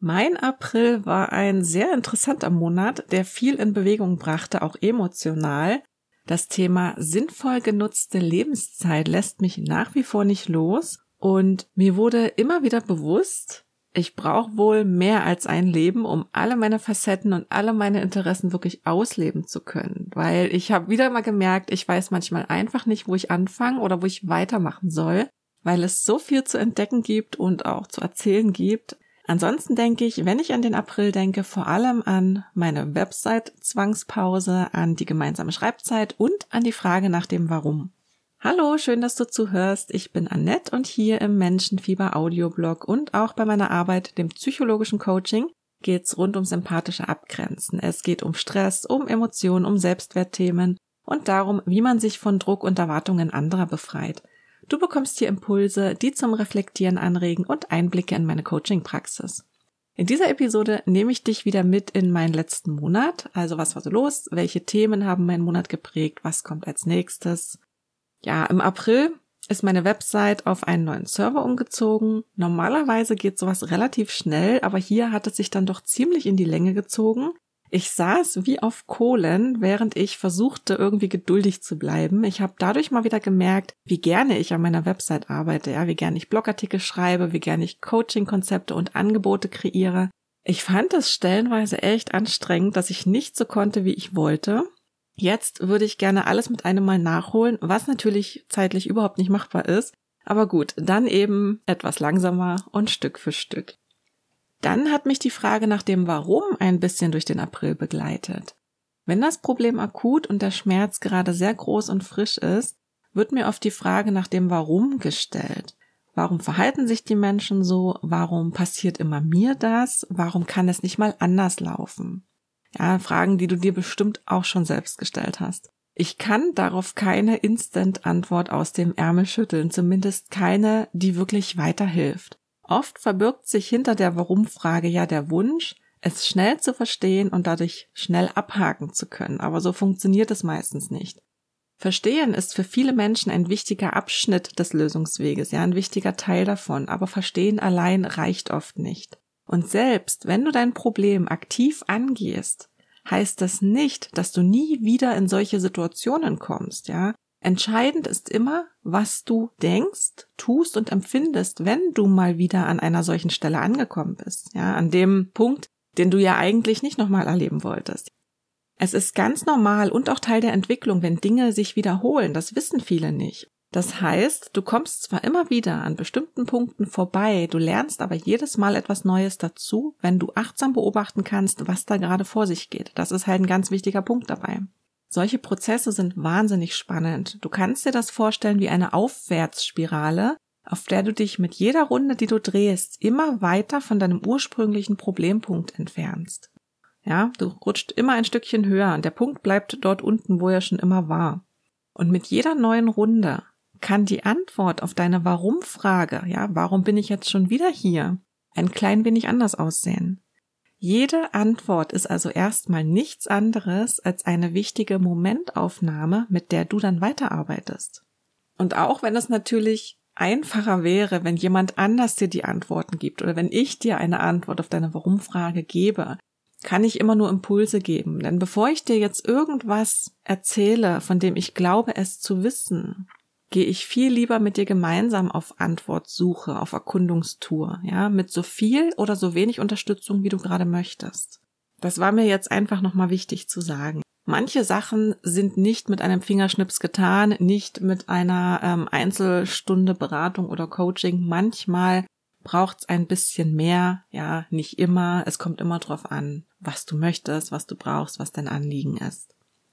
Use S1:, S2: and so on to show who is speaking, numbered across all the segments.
S1: Mein April war ein sehr interessanter Monat, der viel in Bewegung brachte, auch emotional. Das Thema sinnvoll genutzte Lebenszeit lässt mich nach wie vor nicht los und mir wurde immer wieder bewusst, ich brauche wohl mehr als ein Leben, um alle meine Facetten und alle meine Interessen wirklich ausleben zu können, weil ich habe wieder mal gemerkt, ich weiß manchmal einfach nicht, wo ich anfangen oder wo ich weitermachen soll, weil es so viel zu entdecken gibt und auch zu erzählen gibt. Ansonsten denke ich, wenn ich an den April denke, vor allem an meine Website-Zwangspause, an die gemeinsame Schreibzeit und an die Frage nach dem Warum. Hallo, schön, dass du zuhörst. Ich bin Annette und hier im Menschenfieber Audioblog und auch bei meiner Arbeit, dem psychologischen Coaching, geht's rund ums empathische Abgrenzen. Es geht um Stress, um Emotionen, um Selbstwertthemen und darum, wie man sich von Druck und Erwartungen anderer befreit. Du bekommst hier Impulse, die zum Reflektieren anregen und Einblicke in meine Coaching-Praxis. In dieser Episode nehme ich dich wieder mit in meinen letzten Monat. Also was war so los? Welche Themen haben meinen Monat geprägt? Was kommt als nächstes? Ja, im April ist meine Website auf einen neuen Server umgezogen. Normalerweise geht sowas relativ schnell, aber hier hat es sich dann doch ziemlich in die Länge gezogen. Ich saß wie auf Kohlen, während ich versuchte, irgendwie geduldig zu bleiben. Ich habe dadurch mal wieder gemerkt, wie gerne ich an meiner Website arbeite, ja, wie gerne ich Blogartikel schreibe, wie gerne ich Coaching-Konzepte und Angebote kreiere. Ich fand es stellenweise echt anstrengend, dass ich nicht so konnte, wie ich wollte. Jetzt würde ich gerne alles mit einem Mal nachholen, was natürlich zeitlich überhaupt nicht machbar ist. Aber gut, dann eben etwas langsamer und Stück für Stück. Dann hat mich die Frage nach dem Warum ein bisschen durch den April begleitet. Wenn das Problem akut und der Schmerz gerade sehr groß und frisch ist, wird mir oft die Frage nach dem Warum gestellt. Warum verhalten sich die Menschen so? Warum passiert immer mir das? Warum kann es nicht mal anders laufen? Ja, Fragen, die du dir bestimmt auch schon selbst gestellt hast. Ich kann darauf keine Instant-Antwort aus dem Ärmel schütteln, zumindest keine, die wirklich weiterhilft. Oft verbirgt sich hinter der Warum-Frage ja der Wunsch, es schnell zu verstehen und dadurch schnell abhaken zu können. Aber so funktioniert es meistens nicht. Verstehen ist für viele Menschen ein wichtiger Abschnitt des Lösungsweges, ja, ein wichtiger Teil davon. Aber Verstehen allein reicht oft nicht. Und selbst wenn du dein Problem aktiv angehst, heißt das nicht, dass du nie wieder in solche Situationen kommst, ja. Entscheidend ist immer, was du denkst, tust und empfindest, wenn du mal wieder an einer solchen Stelle angekommen bist, ja, an dem Punkt, den du ja eigentlich nicht nochmal erleben wolltest. Es ist ganz normal und auch Teil der Entwicklung, wenn Dinge sich wiederholen, das wissen viele nicht. Das heißt, du kommst zwar immer wieder an bestimmten Punkten vorbei, du lernst aber jedes Mal etwas Neues dazu, wenn du achtsam beobachten kannst, was da gerade vor sich geht. Das ist halt ein ganz wichtiger Punkt dabei. Solche Prozesse sind wahnsinnig spannend. Du kannst dir das vorstellen wie eine Aufwärtsspirale, auf der du dich mit jeder Runde, die du drehst, immer weiter von deinem ursprünglichen Problempunkt entfernst. Ja, du rutscht immer ein Stückchen höher und der Punkt bleibt dort unten, wo er schon immer war. Und mit jeder neuen Runde kann die Antwort auf deine Warum-Frage, ja, warum bin ich jetzt schon wieder hier, ein klein wenig anders aussehen. Jede Antwort ist also erstmal nichts anderes als eine wichtige Momentaufnahme, mit der du dann weiterarbeitest. Und auch wenn es natürlich einfacher wäre, wenn jemand anders dir die Antworten gibt oder wenn ich dir eine Antwort auf deine Warum-Frage gebe, kann ich immer nur Impulse geben. Denn bevor ich dir jetzt irgendwas erzähle, von dem ich glaube, es zu wissen, gehe ich viel lieber mit dir gemeinsam auf Antwortsuche, auf Erkundungstour, ja, mit so viel oder so wenig Unterstützung, wie du gerade möchtest. Das war mir jetzt einfach nochmal wichtig zu sagen. Manche Sachen sind nicht mit einem Fingerschnips getan, nicht mit einer Einzelstunde Beratung oder Coaching. Manchmal braucht es ein bisschen mehr, ja, nicht immer. Es kommt immer drauf an, was du möchtest, was du brauchst, was dein Anliegen ist.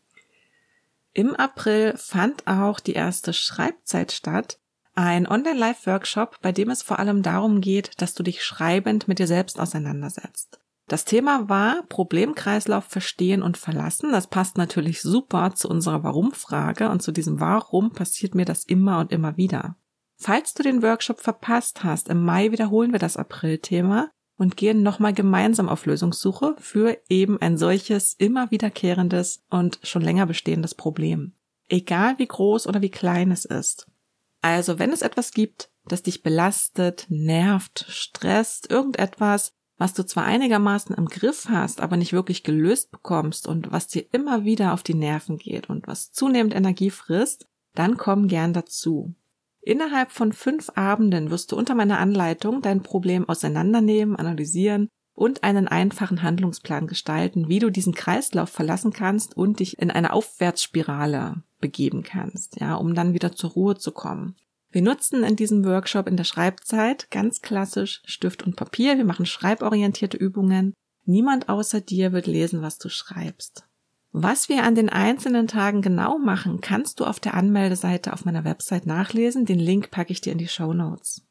S1: Im April fand auch die erste Schreibzeit statt, ein Online-Live-Workshop, bei dem es vor allem darum geht, dass du dich schreibend mit dir selbst auseinandersetzt. Das Thema war Problemkreislauf verstehen und verlassen. Das passt natürlich super zu unserer Warum-Frage und zu diesem Warum passiert mir das immer und immer wieder. Falls du den Workshop verpasst hast, im Mai wiederholen wir das April-Thema und gehen nochmal gemeinsam auf Lösungssuche für eben ein solches immer wiederkehrendes und schon länger bestehendes Problem. Egal wie groß oder wie klein es ist. Also wenn es etwas gibt, das dich belastet, nervt, stresst, irgendetwas, was du zwar einigermaßen im Griff hast, aber nicht wirklich gelöst bekommst und was dir immer wieder auf die Nerven geht und was zunehmend Energie frisst, dann komm gern dazu. Innerhalb von 5 Abenden wirst du unter meiner Anleitung dein Problem auseinandernehmen, analysieren und einen einfachen Handlungsplan gestalten, wie du diesen Kreislauf verlassen kannst und dich in eine Aufwärtsspirale begeben kannst, ja, um dann wieder zur Ruhe zu kommen. Wir nutzen in diesem Workshop in der Schreibzeit ganz klassisch Stift und Papier. Wir machen schreiborientierte Übungen. Niemand außer dir wird lesen, was du schreibst. Was wir an den einzelnen Tagen genau machen, kannst du auf der Anmeldeseite auf meiner Website nachlesen. Den Link packe ich dir in die Shownotes.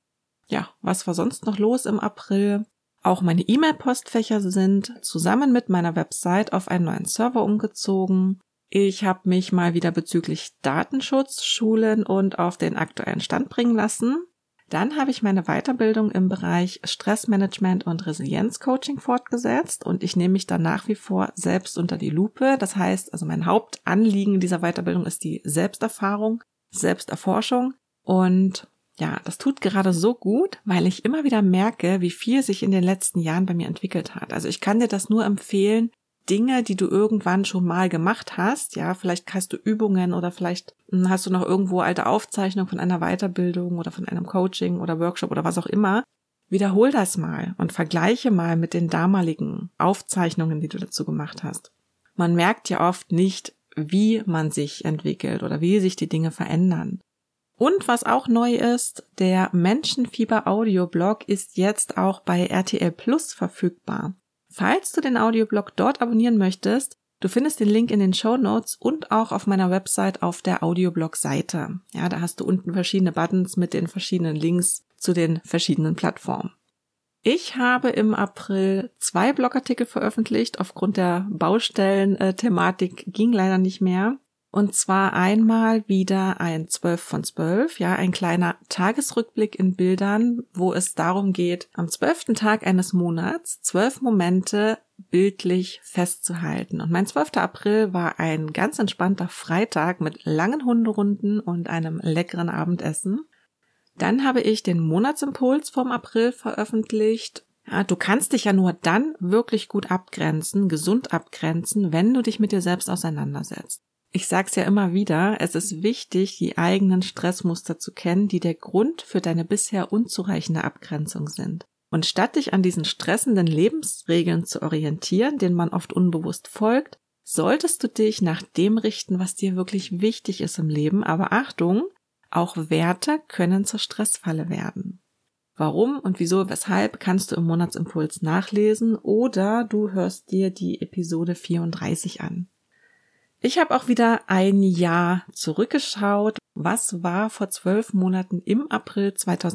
S1: Ja, was war sonst noch los im April? Auch meine E-Mail-Postfächer sind zusammen mit meiner Website auf einen neuen Server umgezogen. Ich habe mich mal wieder bezüglich Datenschutz schulen und auf den aktuellen Stand bringen lassen. Dann habe ich meine Weiterbildung im Bereich Stressmanagement und Resilienzcoaching fortgesetzt und ich nehme mich dann nach wie vor selbst unter die Lupe. Das heißt, also mein Hauptanliegen dieser Weiterbildung ist die Selbsterfahrung, Selbsterforschung und ja, das tut gerade so gut, weil ich immer wieder merke, wie viel sich in den letzten Jahren bei mir entwickelt hat. Also ich kann dir das nur empfehlen, Dinge, die du irgendwann schon mal gemacht hast, ja, vielleicht hast du Übungen oder vielleicht hast du noch irgendwo alte Aufzeichnungen von einer Weiterbildung oder von einem Coaching oder Workshop oder was auch immer, wiederhol das mal und vergleiche mal mit den damaligen Aufzeichnungen, die du dazu gemacht hast. Man merkt ja oft nicht, wie man sich entwickelt oder wie sich die Dinge verändern. Und was auch neu ist, der Menschenfieber Audioblog ist jetzt auch bei RTL Plus verfügbar. Falls du den Audioblog dort abonnieren möchtest, du findest den Link in den Shownotes und auch auf meiner Website auf der Audioblog-Seite. Ja, da hast du unten verschiedene Buttons mit den verschiedenen Links zu den verschiedenen Plattformen. Ich habe im April 2 Blogartikel veröffentlicht. Aufgrund der Baustellen-Thematik ging leider nicht mehr. Und zwar einmal wieder ein 12 von 12, ja, ein kleiner Tagesrückblick in Bildern, wo es darum geht, am 12. Tag eines Monats 12 Momente bildlich festzuhalten. Und mein 12. April war ein ganz entspannter Freitag mit langen Hunderunden und einem leckeren Abendessen. Dann habe ich den Monatsimpuls vom April veröffentlicht. Ja, du kannst dich ja nur dann wirklich gut abgrenzen, gesund abgrenzen, wenn du dich mit dir selbst auseinandersetzt. Ich sag's ja immer wieder, es ist wichtig, die eigenen Stressmuster zu kennen, die der Grund für deine bisher unzureichende Abgrenzung sind. Und statt dich an diesen stressenden Lebensregeln zu orientieren, denen man oft unbewusst folgt, solltest du dich nach dem richten, was dir wirklich wichtig ist im Leben. Aber Achtung, auch Werte können zur Stressfalle werden. Warum und wieso, weshalb, kannst du im Monatsimpuls nachlesen oder du hörst dir die Episode 34 an. Ich habe auch wieder ein Jahr zurückgeschaut. Was war vor 12 Monaten im April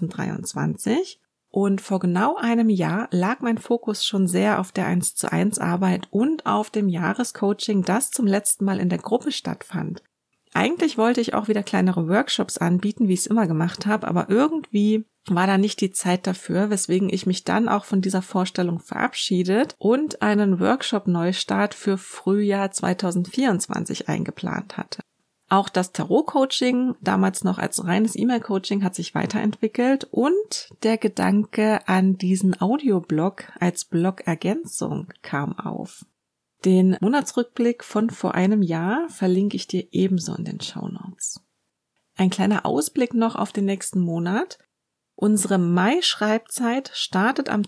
S1: 2023? Und vor genau einem Jahr lag mein Fokus schon sehr auf der 1:1 Arbeit und auf dem Jahrescoaching, das zum letzten Mal in der Gruppe stattfand. Eigentlich wollte ich auch wieder kleinere Workshops anbieten, wie ich es immer gemacht habe, aber irgendwie war da nicht die Zeit dafür, weswegen ich mich dann auch von dieser Vorstellung verabschiedet und einen Workshop-Neustart für Frühjahr 2024 eingeplant hatte. Auch das Tarot-Coaching, damals noch als reines E-Mail-Coaching, hat sich weiterentwickelt und der Gedanke an diesen Audioblog als Blog-Ergänzung kam auf. Den Monatsrückblick von vor einem Jahr verlinke ich dir ebenso in den Shownotes. Ein kleiner Ausblick noch auf den nächsten Monat. Unsere Mai-Schreibzeit startet am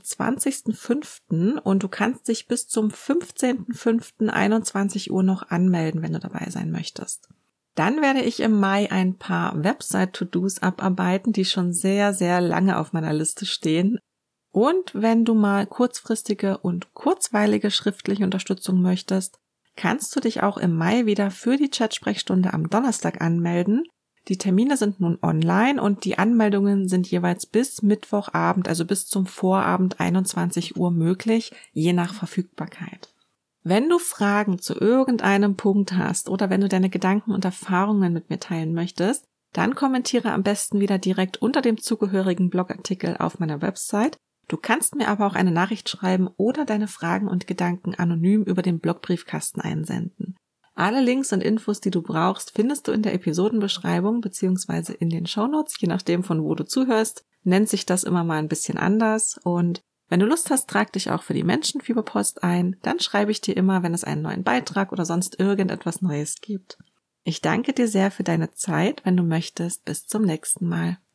S1: 20.05. und du kannst dich bis zum 15.05.21 Uhr noch anmelden, wenn du dabei sein möchtest. Dann werde ich im Mai ein paar Website-To-Dos abarbeiten, die schon sehr, sehr lange auf meiner Liste stehen. Und wenn du mal kurzfristige und kurzweilige schriftliche Unterstützung möchtest, kannst du dich auch im Mai wieder für die Chat-Sprechstunde am Donnerstag anmelden. Die Termine sind nun online und die Anmeldungen sind jeweils bis Mittwochabend, also bis zum Vorabend 21 Uhr möglich, je nach Verfügbarkeit. Wenn du Fragen zu irgendeinem Punkt hast oder wenn du deine Gedanken und Erfahrungen mit mir teilen möchtest, dann kommentiere am besten wieder direkt unter dem zugehörigen Blogartikel auf meiner Website. Du kannst mir aber auch eine Nachricht schreiben oder deine Fragen und Gedanken anonym über den Blogbriefkasten einsenden. Alle Links und Infos, die du brauchst, findest du in der Episodenbeschreibung bzw. in den Shownotes, je nachdem von wo du zuhörst, nennt sich das immer mal ein bisschen anders. Und Wenn du Lust hast, trag dich auch für die Menschenfieberpost ein, dann schreibe ich dir immer, wenn es einen neuen Beitrag oder sonst irgendetwas Neues gibt. Ich danke dir sehr für deine Zeit. Wenn du möchtest, bis zum nächsten Mal.